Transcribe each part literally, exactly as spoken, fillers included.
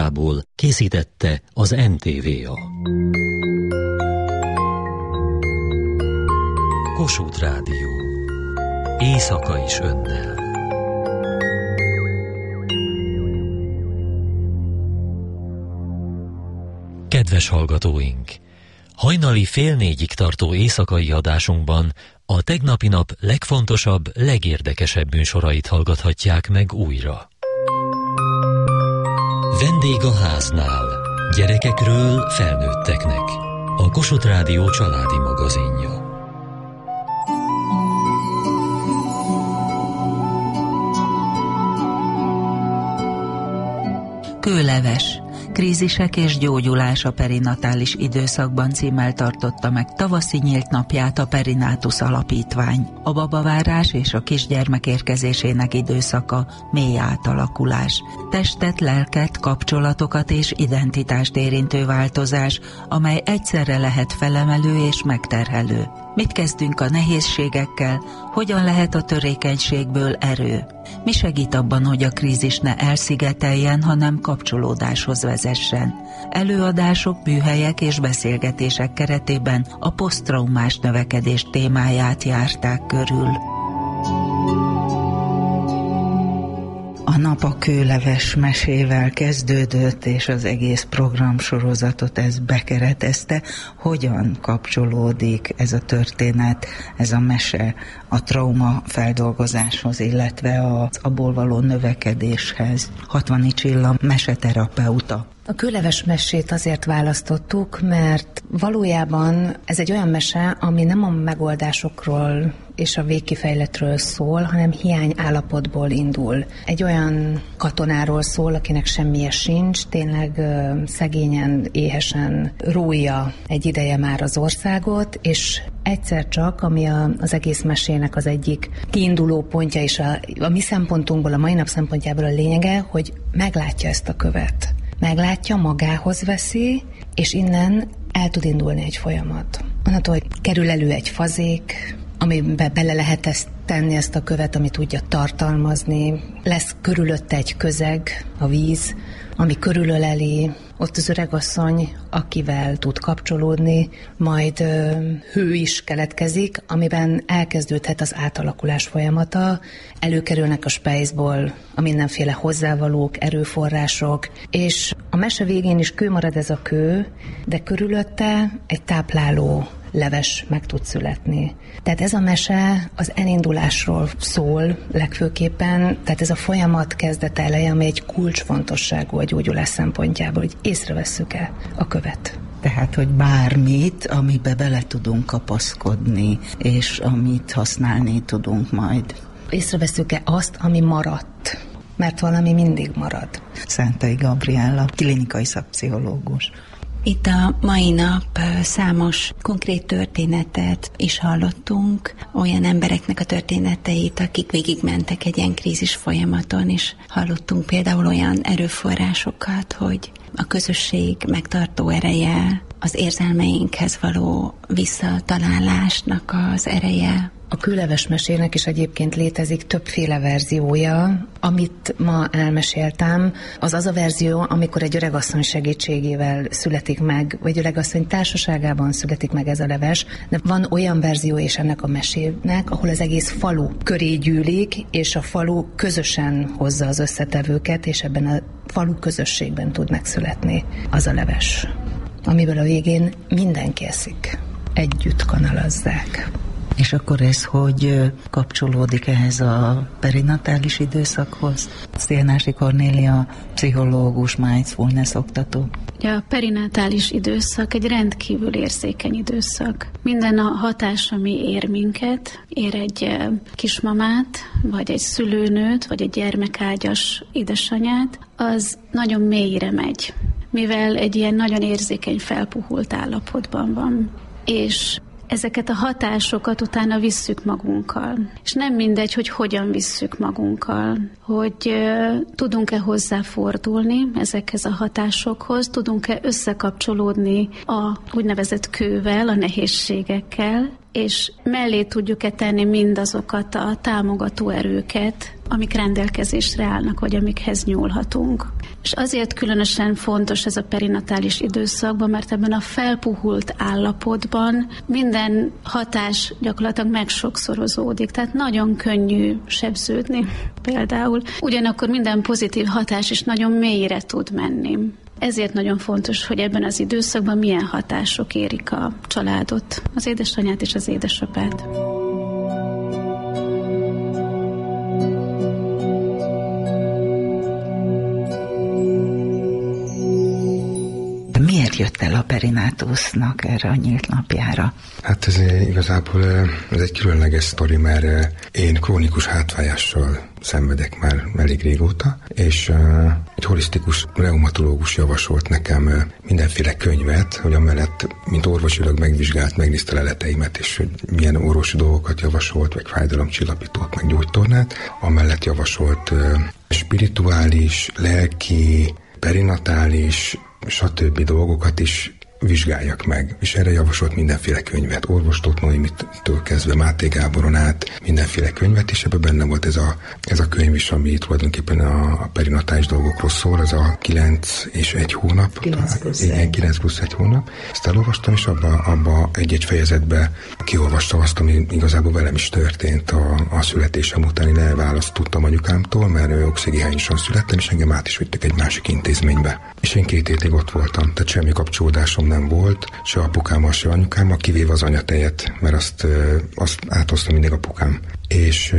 Amerikából készítette az en té vé á. Kossuth Rádió. Éjszaka is önnel. Kedves hallgatóink! Hajnali fél négyig tartó éjszakai adásunkban a tegnapi nap legfontosabb, legérdekesebb műsorait hallgathatják meg újra. Vendég a háznál. Gyerekekről felnőtteknek. A Kossuth Rádió családi magazinja. Kőleves. Krízisek és gyógyulás a perinatális időszakban címmel tartotta meg tavaszi nyílt napját a Perinátus Alapítvány. A babavárás és a kisgyermek érkezésének időszaka mély átalakulás. Testet, lelket, kapcsolatokat és identitást érintő változás, amely egyszerre lehet felemelő és megterhelő. Mit kezdünk a nehézségekkel, hogyan lehet a törékenységből erő? Mi segít abban, hogy a krízis ne elszigeteljen, hanem kapcsolódáshoz vezessen? Előadások, műhelyek és beszélgetések keretében a poszttraumás növekedés témáját járták körül. A nap a kőleves mesével kezdődött, és az egész programsorozatot ez bekeretezte. Hogyan kapcsolódik ez a történet, ez a mese a trauma feldolgozáshoz, illetve az abból való növekedéshez? Hatvani Csilla, meseterapeuta. A kőleves mesét azért választottuk, mert valójában ez egy olyan mese, ami nem a megoldásokról és a végkifejletről szól, hanem hiány állapotból indul. Egy olyan katonáról szól, akinek semmije sincs, tényleg szegényen, éhesen rója egy ideje már az országot, és egyszer csak, ami a, az egész mesének az egyik kiinduló pontja, és a, a mi szempontunkból, a mai nap szempontjából a lényege, hogy meglátja ezt a követ. Meglátja, magához veszi, és innen el tud indulni egy folyamat. Onnantól, hogy kerül elő egy fazék, amiben bele lehet ezt tenni, ezt a követ, ami tudja tartalmazni. Lesz körülötte egy közeg, a víz, ami körülöleli, ott az öregasszony, akivel tud kapcsolódni, majd ö, hő is keletkezik, amiben elkezdődhet az átalakulás folyamata, előkerülnek a spejzból a mindenféle hozzávalók, erőforrások, és a mese végén is kő marad ez a kő, de körülötte egy tápláló leves meg tud születni. Tehát ez a mese az elindulásról szól legfőképpen, tehát ez a folyamat kezdete eleje, ami egy kulcsfontosságú a gyógyulás szempontjából, hogy észrevesszük-e a követ. Tehát, hogy bármit, amibe bele tudunk kapaszkodni, és amit használni tudunk majd. Észrevesszük-e azt, ami maradt? Mert valami mindig marad. Szentei Gabriella, klinikai szakpszichológus. Itt a mai nap számos konkrét történetet is hallottunk, olyan embereknek a történeteit, akik végigmentek egy ilyen krízis folyamaton, és hallottunk például olyan erőforrásokat, hogy a közösség megtartó ereje, az érzelmeinkhez való visszatalálásnak az ereje. A kőleves mesének is egyébként létezik többféle verziója. Amit ma elmeséltem, az az a verzió, amikor egy öregasszony segítségével születik meg, vagy öregasszony társaságában születik meg ez a leves, de van olyan verzió is ennek a mesének, ahol az egész falu köré gyűlik, és a falu közösen hozza az összetevőket, és ebben a falu közösségben tud megszületni az a leves, amiből a végén mindenki eszik. Együtt kanalazzák. És akkor ez hogy kapcsolódik ehhez a perinatális időszakhoz? Szélnási Kornélia, pszichológus, mindfulness oktató. A perinatális időszak egy rendkívül érzékeny időszak. Minden a hatás, ami ér minket, ér egy kismamát, vagy egy szülőnőt, vagy egy gyermekágyas édesanyát, az nagyon mélyre megy, mivel egy ilyen nagyon érzékeny, felpuhult állapotban van. És ezeket a hatásokat utána visszük magunkkal. És nem mindegy, hogy hogyan visszük magunkkal, hogy uh, tudunk-e hozzáfordulni ezekhez a hatásokhoz, tudunk-e összekapcsolódni a úgynevezett kővel, a nehézségekkel, és mellé tudjuk-e tenni mindazokat a támogató erőket, amik rendelkezésre állnak, vagy amikhez nyúlhatunk. És azért különösen fontos ez a perinatális időszakban, mert ebben a felpuhult állapotban minden hatás gyakorlatilag megsokszorozódik, tehát nagyon könnyű sebződni például. Ugyanakkor minden pozitív hatás is nagyon mélyre tud menni. Ezért nagyon fontos, hogy ebben az időszakban milyen hatások érik a családot, az édesanyát és az édesapát. Miért jött el a perinátusznak erre a nyílt napjára? Hát ez igazából ez egy különleges sztori, mert én krónikus hátfájással szenvedek már elég régóta, és egy holisztikus reumatológus javasolt nekem mindenféle könyvet, hogy amellett, mint orvosilag megvizsgált, megnézte leleteimet, és hogy milyen orvosi dolgokat javasolt, meg fájdalomcsillapítót, meg gyógytornát, amellett javasolt spirituális, lelki, perinatális, stb. Dolgokat is vizsgáljak meg, és erre javasolt mindenféle könyvet, orvostót Noémitől kezdve Máté Gáboron át, mindenféle könyvet, és ebben benne volt ez a, ez a könyv is, ami tulajdonképpen a, a perinatális dolgokról szól, ez a kilenc és egy hónap. kilenc plusz igen, kilenc plusz egy hónap. Ezt elolvastam, és abba, abba egy-egy fejezetbe kiolvastam azt, ami igazából velem is történt a, a születésem után. Én elválaszt tudtam anyukámtól, mert ő oxigénhányosan születtem, és engem át is vittek egy másik intézménybe. És én két hétig ott voltam, tehát semmi kapcsolódásom nem volt, se apukámmal, se anyukámmal, kivéve az anyatejet, mert azt, azt áthozta mindig apukám. És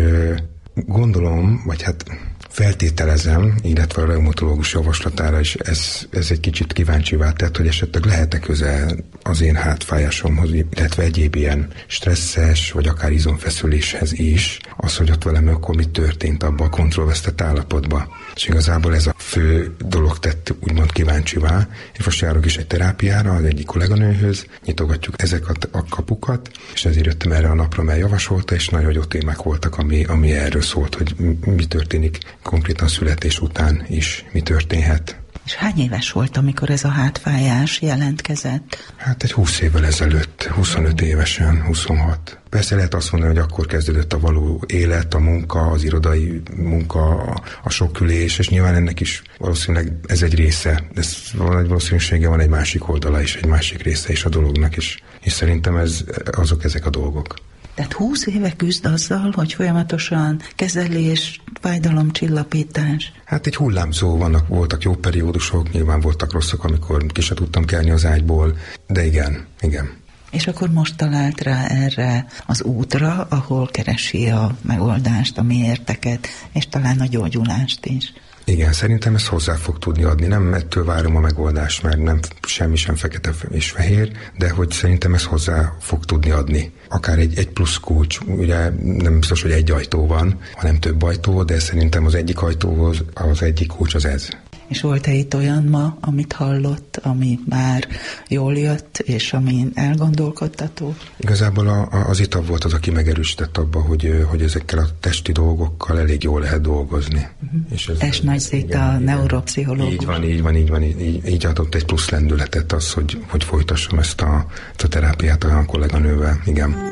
gondolom, vagy hát feltételezem, illetve a reumatológus javaslatára is ez, ez egy kicsit kíváncsivá tett, hogy esetleg lehet-e köze az én hátfájásomhoz, illetve egyéb ilyen stresszes, vagy akár izomfeszüléshez is, az, hogy ott velem akkor mi történt abban a kontrollvesztett állapotban. És igazából ez a fő dolog tett úgymond kíváncsivá. Én most járok is egy terápiára az egyik kolléganőhöz, nyitogatjuk ezeket a kapukat, és ezért jöttem erre a napra, mert javasolta, és nagyon jó témák voltak, ami, ami erről szólt, hogy mi történik konkrétan születés után is, mi történhet. És hány éves volt, amikor ez a hátfájás jelentkezett? Hát egy húsz évvel ezelőtt, huszonöt évesen, huszonhat. Persze lehet azt mondani, hogy akkor kezdődött a való élet, a munka, az irodai munka, a, a sokülés, és nyilván ennek is valószínűleg ez egy része. De ez valószínűsége van egy másik oldala is, egy másik része is a dolognak, és, és szerintem ez, azok ezek a dolgok. Tehát húsz éve küzd azzal, hogy folyamatosan kezelés, fájdalomcsillapítás. Hát egy hullámzó, vannak, voltak jó periódusok, nyilván voltak rosszak, amikor ki se tudtam kelni az ágyból, de igen, igen. És akkor most talált rá erre az útra, ahol keresi a megoldást, a miérteket, és talán a gyógyulást is. Igen, szerintem ezt hozzá fog tudni adni. Nem ettől várom a megoldást, mert nem semmi sem fekete és fehér, de hogy szerintem ezt hozzá fog tudni adni. Akár egy, egy plusz kulcs, ugye nem biztos, hogy egy ajtó van, hanem több ajtó, de szerintem az egyik ajtóhoz az egyik kulcs az ez. És volt-e itt olyan ma, amit hallott, ami már jól jött, és ami elgondolkodtató? Igazából a, a, az itab volt az, aki megerősített abba, hogy, hogy ezekkel a testi dolgokkal elég jól lehet dolgozni. Uh-huh. És ez, es Nagy Zita, a neuropszichológus. Így van, így van, így van, így, így adott egy plusz lendületet az, hogy, hogy folytassam ezt a, ezt a terápiát olyan kolléganővel, igen.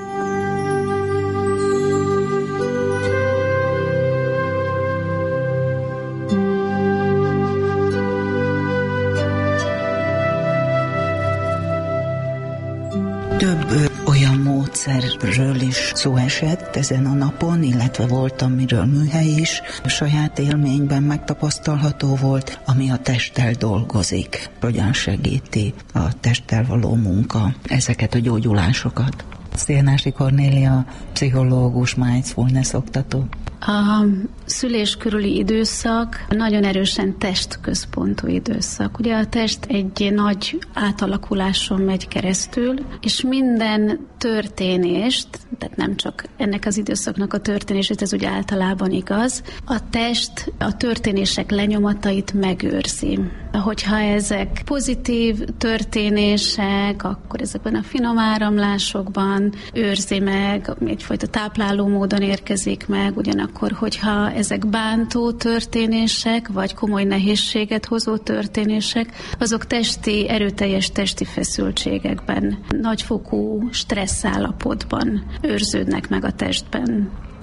Több olyan módszerről is szó esett ezen a napon, illetve volt, amiről műhely is a saját élményben megtapasztalható volt, ami a testtel dolgozik. Hogyan segíti a testtel való munka ezeket a gyógyulásokat? Szélnási Kornélia, pszichológus, mindfulness oktató. A szülés körüli időszak nagyon erősen testközpontú időszak. Ugye a test egy nagy átalakuláson megy keresztül, és minden történést, tehát nem csak ennek az időszaknak a történését, ez ugye általában igaz, a test a történések lenyomatait megőrzi. Hogyha ezek pozitív történések, akkor ezekben a finom áramlásokban őrzi meg, egyfajta tápláló módon érkezik meg, ugyanakkor, hogyha ezek bántó történések, vagy komoly nehézséget hozó történések, azok testi, erőteljes testi feszültségekben, nagyfokú stressz állapotban őrződnek meg a testben.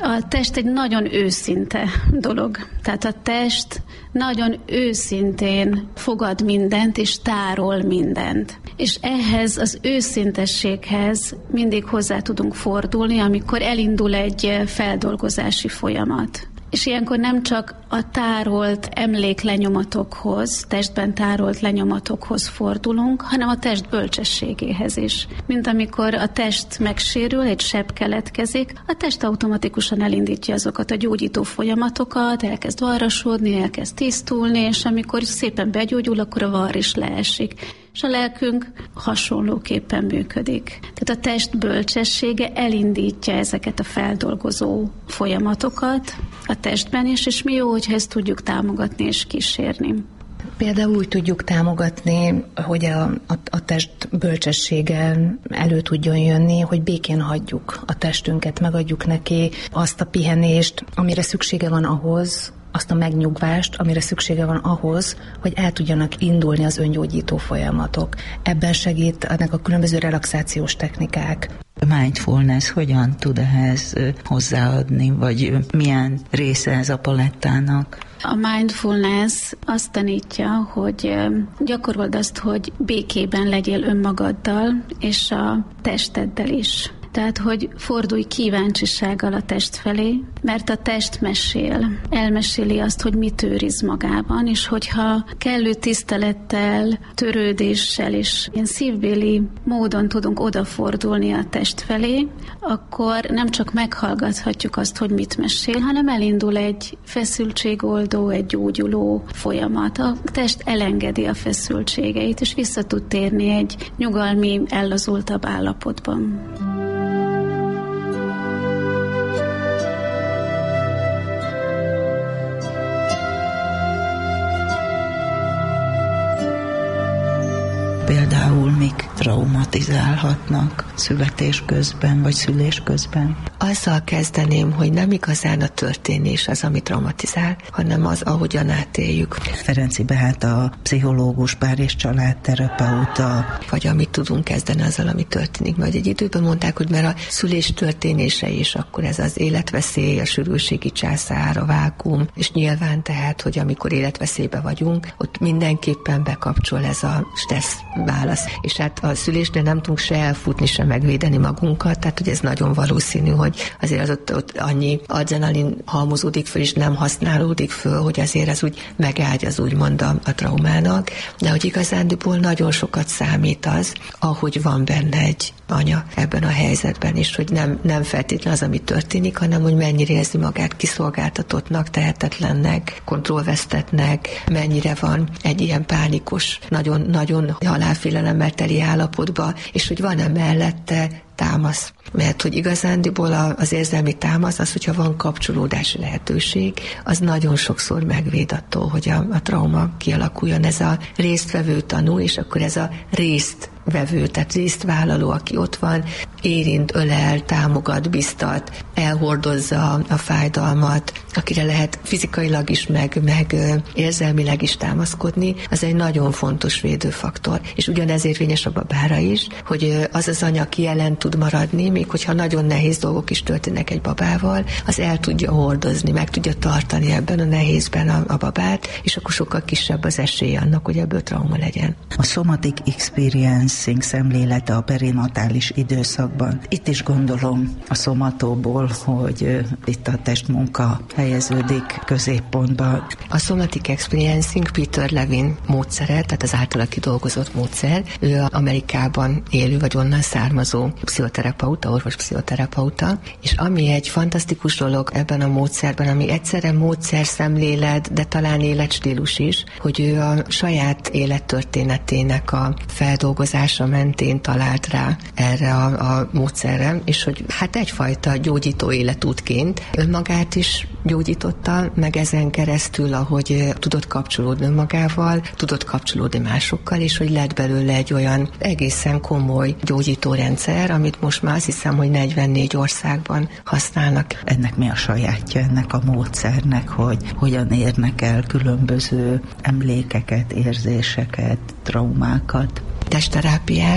A test egy nagyon őszinte dolog. Tehát a test nagyon őszintén fogad mindent, és tárol mindent. És ehhez az őszintességhez mindig hozzá tudunk fordulni, amikor elindul egy feldolgozási folyamat. És ilyenkor nem csak a tárolt emléklenyomatokhoz, testben tárolt lenyomatokhoz fordulunk, hanem a test bölcsességéhez is. Mint amikor a test megsérül, egy seb keletkezik, a test automatikusan elindítja azokat a gyógyító folyamatokat, elkezd varrasodni, elkezd tisztulni, és amikor szépen begyógyul, akkor a varr is leesik. És a lelkünk hasonlóképpen működik. Tehát a test bölcsessége elindítja ezeket a feldolgozó folyamatokat a testben is, és mi jó, hogyha ezt tudjuk támogatni és kísérni. Például úgy tudjuk támogatni, hogy a, a, a test bölcsessége elő tudjon jönni, hogy békén hagyjuk a testünket, megadjuk neki azt a pihenést, amire szüksége van ahhoz, azt a megnyugvást, amire szüksége van ahhoz, hogy el tudjanak indulni az öngyógyító folyamatok. Ebben segít ennek a különböző relaxációs technikák. A mindfulness hogyan tud ehhez hozzáadni, vagy milyen része ez a palettának? A mindfulness azt tanítja, hogy gyakorold azt, hogy békében legyél önmagaddal és a testeddel is. Tehát, hogy fordulj kíváncsisággal a test felé, mert a test mesél. Elmeséli azt, hogy mit őriz magában, és hogyha kellő tisztelettel, törődéssel és ilyen szívbéli módon tudunk odafordulni a test felé, akkor nem csak meghallgathatjuk azt, hogy mit mesél, hanem elindul egy feszültségoldó, egy gyógyuló folyamat. A test elengedi a feszültségeit, és vissza tud térni egy nyugalmi, ellazultabb állapotban. Például mik traumatizálhatnak születés közben, vagy szülés közben? Azzal kezdeném, hogy nem igazán a történés az, ami traumatizál, hanem az, ahogyan átéljük. Ferenci Beát a pszichológus, pár- és családterapeuta. Vagy amit tudunk kezdeni azzal, ami történik. Majd egy időben mondták, hogy mert a szülés történése is, akkor ez az életveszély, a sürgősségi császár, a vákuum, és nyilván tehát, hogy amikor életveszélybe vagyunk, ott mindenképpen bekapcsol ez a stressz válasz. És hát a szülésnél nem tudunk se elfutni, se megvédeni magunkat, tehát hogy ez nagyon valószínű, hogy azért az ott, ott annyi adrenalin halmozódik föl, és nem használódik föl, hogy azért ez úgy megágyaz úgymond a, a traumának, de hogy igazándiból nagyon sokat számít az, ahogy van benne egy anya ebben a helyzetben, és hogy nem, nem feltétlen az, ami történik, hanem hogy mennyire érzi magát kiszolgáltatottnak, tehetetlennek, kontrollvesztetnek, mennyire van egy ilyen pánikos, nagyon, nagyon halálfélelemmel teli állapotban, és hogy van-e mellette támasz. Mert hogy igazándiból az érzelmi támasz, az, hogyha van kapcsolódási lehetőség, az nagyon sokszor megvéd attól, hogy a, a trauma kialakuljon. Ez a résztvevő tanú, és akkor ez a résztvevő, tehát résztvállaló, aki ott van, érint, ölel, támogat, biztat, elhordozza a fájdalmat, akire lehet fizikailag is, meg, meg érzelmileg is támaszkodni, az egy nagyon fontos védőfaktor. És ugyanez érvényes a babára is, hogy az az anya, aki jelen tud maradni, még hogyha nagyon nehéz dolgok is történnek egy babával, az el tudja hordozni, meg tudja tartani ebben a nehézben a, a babát, és akkor sokkal kisebb az esély annak, hogy ebből trauma legyen. A somatic experiencing szemlélete a perinatális időszakban. Itt is gondolom a szomatóból, hogy itt a testmunka helyeződik középpontba. A somatic experiencing Peter Levine módszere, tehát az általa kidolgozott módszer. Ő Amerikában élő, vagy onnan származó pszichoterapeuta, orvos pszichoterapeuta, és ami egy fantasztikus dolog ebben a módszerben, ami egyszerre módszer, szemlélet, de talán életstílus is, hogy ő a saját élettörténetének a feldolgozása mentén talált rá erre a, a módszerre, és hogy hát egyfajta gyógyító életútként önmagát is gyógyította, meg ezen keresztül, ahogy tudott kapcsolódni magával, tudott kapcsolódni másokkal, és hogy lett belőle egy olyan egészen komoly gyógyítórendszer, amit most már azt hiszem, hogy negyvennégy országban használnak. Ennek mi a sajátja ennek a módszernek, hogy hogyan érnek el különböző emlékeket, érzéseket, traumákat? Testterápiás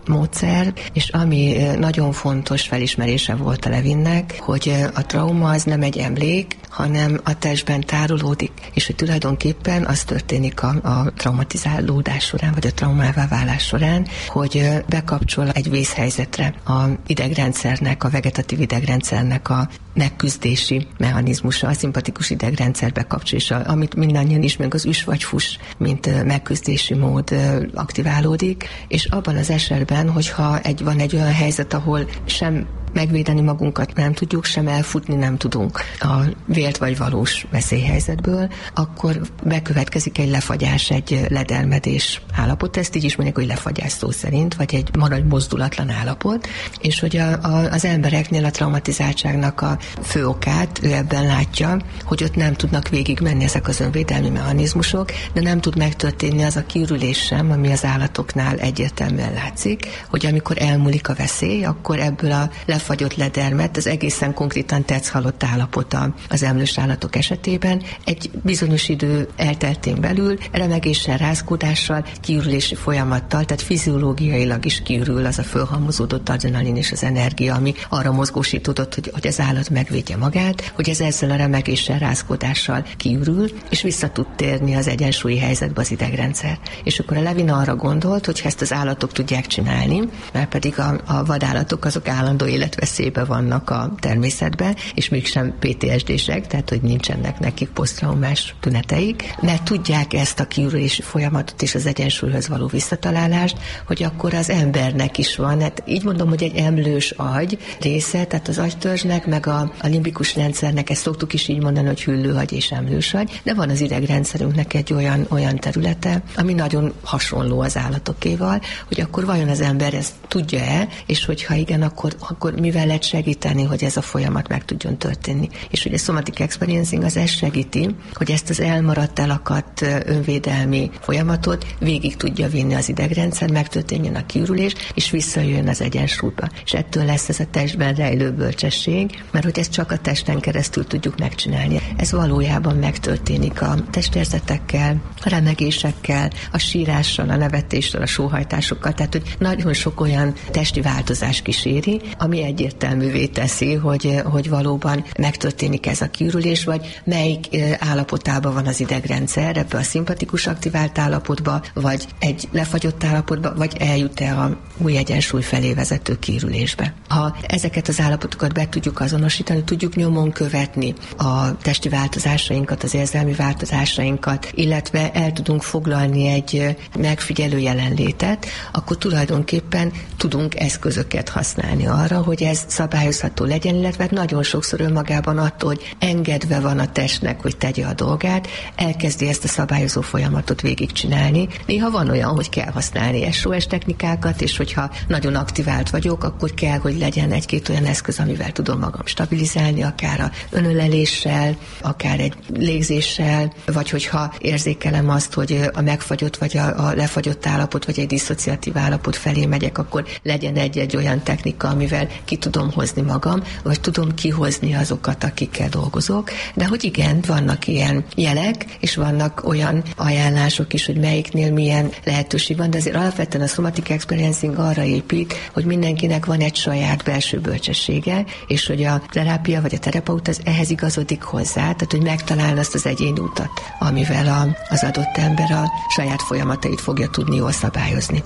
módszer, és ami nagyon fontos felismerése volt a Levinnek, hogy a trauma az nem egy emlék, hanem a testben tárolódik, és hogy tulajdonképpen az történik a, a traumatizálódás során, vagy a traumává válás során, hogy bekapcsol egy vészhelyzetre a idegrendszernek, a vegetatív idegrendszernek a megküzdési mechanizmusa, a szimpatikus idegrendszer bekapcsolása, amit mindannyian ismerünk, az üs vagy fus, mint megküzdési mód aktiválódik, és abban az esetben, hogyha egy, van egy olyan helyzet, ahol sem megvédeni magunkat nem tudjuk, sem elfutni nem tudunk a vélt vagy valós veszélyhelyzetből, akkor bekövetkezik egy lefagyás, egy ledermedés állapot. Ezt így is mondják, hogy lefagyás szó szerint, vagy egy maradj mozdulatlan állapot, és hogy a, a, az embereknél a traumatizáltságnak a fő okát ő ebben látja, hogy ott nem tudnak végigmenni ezek az önvédelmi mechanizmusok, de nem tud megtörténni az a kiürülés sem, ami az állatoknál egyértelműen látszik, hogy amikor elmúlik a veszély, akkor ebből a lefagyott ledermet, az egészen konkrétan tetszhalott állapota az emlős állatok esetében egy bizonyos idő elteltén belül remegéssel, rázkódással, kiürülési folyamattal, tehát fiziológiailag is kiürül az a fölhalmozódott adrenalin és az energia, ami arra mozgósítódott, hogy, hogy az állat megvédje magát, hogy ez ezzel a remegéssel, rázkódással kiürül, és vissza tud térni az egyensúlyi helyzetbe az idegrendszer. És akkor a Levin arra gondolt, hogy ezt az állatok tudják csinálni, mert pedig a, a vadállatok azok állandó életveszélybe vannak a természetben, és mégsem pé té es dések, tehát hogy nincsenek nekik posztraumás tüneteik, mert tudják ezt a kiürülési folyamatot és az egyensúlyhoz való visszatalálást, hogy akkor az embernek is van, hát így mondom, hogy egy emlős agy része, tehát az agytörzsnek, meg a, a limbikus rendszernek, ezt szoktuk is így mondani, hogy hüllőagy és emlős agy, de van az idegrendszerünknek egy olyan, olyan területe, ami nagyon hasonló az állatokéval, hogy akkor vajon az ember ezt tudja-e, és hogyha igen, akkor, akkor mivel lehet segíteni, hogy ez a folyamat meg tudjon történni. És ugye a somatic experiencing az ezt segíti, hogy ezt az elmaradt, elakadt önvédelmi folyamatot végig tudja vinni az idegrendszer, megtörténjen a kiürülés, és visszajön az egyensúlyba. És ettől lesz ez a testben rejlő bölcsesség, mert hogy ezt csak a testen keresztül tudjuk megcsinálni. Ez valójában megtörténik a testérzetekkel, a remegésekkel, a sírással, a nevetéssel, a sóhajtásokkal, tehát hogy nagyon sok olyan testi változás kíséri, ami egyértelművé teszi, hogy, hogy valóban megtörténik ez a kiürülés, vagy melyik állapotában van az idegrendszer, ebbe a szimpatikus aktivált állapotba, vagy egy lefagyott állapotba, vagy eljut-e a új egyensúly felé vezető kiürülésbe. Ha ezeket az állapotokat be tudjuk azonosítani, tudjuk nyomon követni a testi változásainkat, az érzelmi változásainkat, illetve el tudunk foglalni egy megfigyelő jelenlétet, akkor tulajdonképpen tudunk eszközöket használni arra, hogy ez szabályozható legyen, illetve nagyon sokszor önmagában attól, hogy engedve van a testnek, hogy tegye a dolgát, elkezdi ezt a szabályozó folyamatot végigcsinálni. Néha van olyan, hogy kell használni es o es technikákat, és hogyha nagyon aktivált vagyok, akkor kell, hogy legyen egy-két olyan eszköz, amivel tudom magam stabilizálni, akár a önöleléssel, akár egy légzéssel, vagy hogyha érzékelem azt, hogy a megfagyott, vagy a, a lefagyott állapot, vagy egy diszociatív állapot felé megyek, akkor legyen egy-egy olyan technika, amivel ki tudom hozni magam, vagy tudom kihozni azokat, akikkel dolgozok. De hogy igen, vannak ilyen jelek, és vannak olyan ajánlások is, hogy melyiknél milyen lehetőség van, de azért alapvetően a somatic experiencing arra épít, hogy mindenkinek van egy saját belső bölcsessége, és hogy a terápia vagy a terapeuta az ehhez igazodik hozzá, tehát hogy megtalálna azt az egyéni utat, amivel a, az adott ember a saját folyamatait fogja tudni jól szabályozni.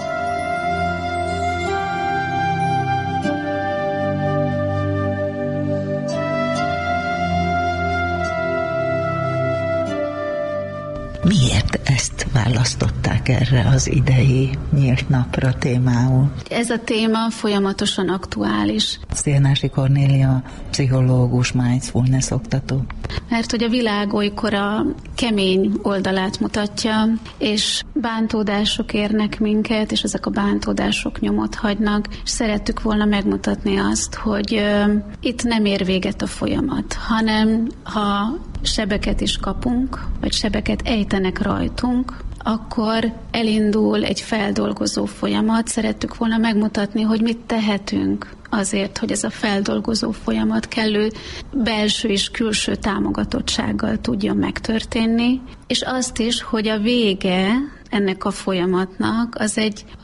Miért ezt választották erre az idei nyílt napra témául? Ez a téma folyamatosan aktuális. Szélnási Kornélia, pszichológus, mindfulness oktató. Mert hogy a világ olykor a kemény oldalát mutatja, és bántódások érnek minket, és ezek a bántódások nyomot hagynak, és szerettük volna megmutatni azt, hogy uh, itt nem ér véget a folyamat, hanem ha sebeket is kapunk, vagy sebeket ejtenek rajtunk, akkor elindul egy feldolgozó folyamat. Szerettük volna megmutatni, hogy mit tehetünk azért, hogy ez a feldolgozó folyamat kellő belső és külső támogatottsággal tudjon megtörténni, és azt is, hogy a vége ennek a folyamatnak az egy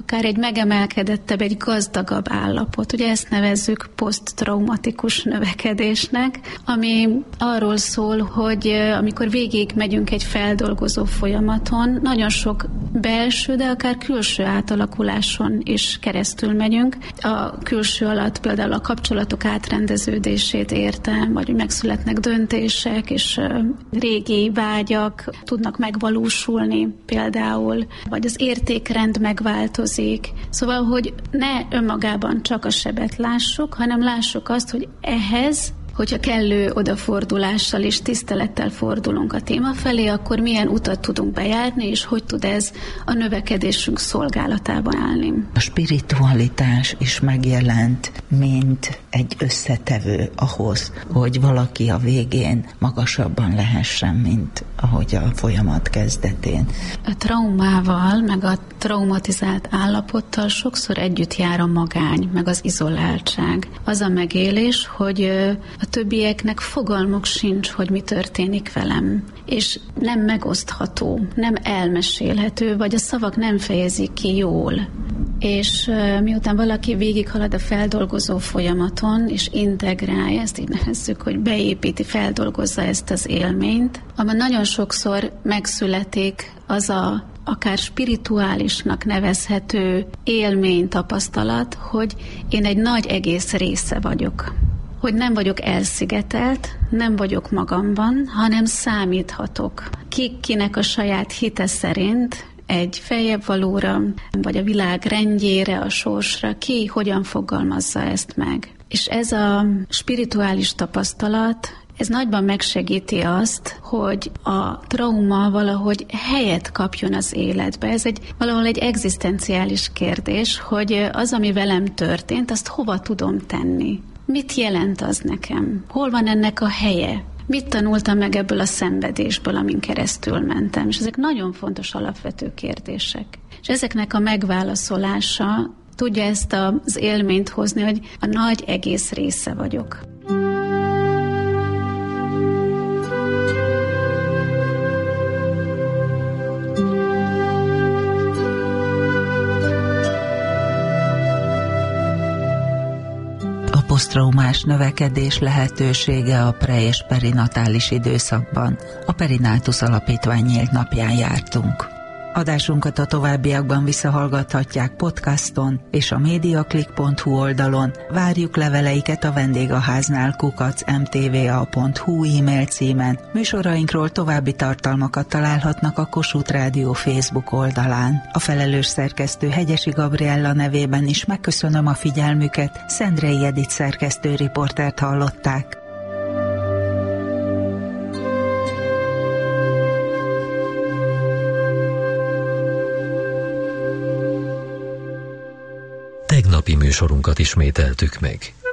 akár egy megemelkedettebb, egy gazdagabb állapot. Ugye ezt nevezzük poszttraumatikus növekedésnek, ami arról szól, hogy amikor végig megyünk egy feldolgozó folyamaton, nagyon sok belső, de akár külső átalakuláson is keresztül megyünk. A külső alatt például a kapcsolatok átrendeződését értem, vagy hogy megszületnek döntések, és régi vágyak tudnak megvalósulni például, vagy az értékrend megváltozik. Szóval, hogy ne önmagában csak a sebet lássuk, hanem lássuk azt, hogy ehhez, hogyha kellő odafordulással és tisztelettel fordulunk a téma felé, akkor milyen utat tudunk bejárni, és hogy tud ez a növekedésünk szolgálatában állni. A spiritualitás is megjelent, mint egy összetevő ahhoz, hogy valaki a végén magasabban lehessen, mint ahogy a folyamat kezdetén. A traumával, meg a traumatizált állapottal sokszor együtt jár a magány, meg az izoláltság. Az a megélés, hogy a többieknek fogalmuk sincs, hogy mi történik velem, és nem megosztható, nem elmesélhető, vagy a szavak nem fejezik ki jól. És uh, miután valaki végighalad a feldolgozó folyamaton, és integrálja, ezt így nevezzük, hogy beépíti, feldolgozza ezt az élményt, abban nagyon sokszor megszületik az a akár spirituálisnak nevezhető élmény, tapasztalat, hogy én egy nagy egész része vagyok. Hogy nem vagyok elszigetelt, nem vagyok magamban, hanem számíthatok. Ki, kinek a saját hite szerint egy feljebb valóra, vagy a világ rendjére, a sorsra, ki hogyan fogalmazza ezt meg. És ez a spirituális tapasztalat, ez nagyban megsegíti azt, hogy a trauma valahogy helyet kapjon az életbe. Ez egy valahol egy egzisztenciális kérdés, hogy az, ami velem történt, azt hova tudom tenni. Mit jelent az nekem? Hol van ennek a helye? Mit tanultam meg ebből a szenvedésből, amin keresztül mentem? És ezek nagyon fontos alapvető kérdések. És ezeknek a megválaszolása tudja ezt az élményt hozni, hogy a nagy egész része vagyok. Posztraumás növekedés lehetősége a pre- és perinatális időszakban. A Perinátus Alapítvány nyílt napján jártunk. Adásunkat a továbbiakban visszahallgathatják podcaston és a mediaclick pont hu oldalon. Várjuk leveleiket a vendégháznál kukac em té vé á pont hu e-mail címen. Műsorainkról további tartalmakat találhatnak a Kossuth Rádió Facebook oldalán. A felelős szerkesztő Hegyesi Gabriella nevében is megköszönöm a figyelmüket. Szendrei Edith szerkesztő riportert hallották. Tegnapi műsorunkat ismételtük meg.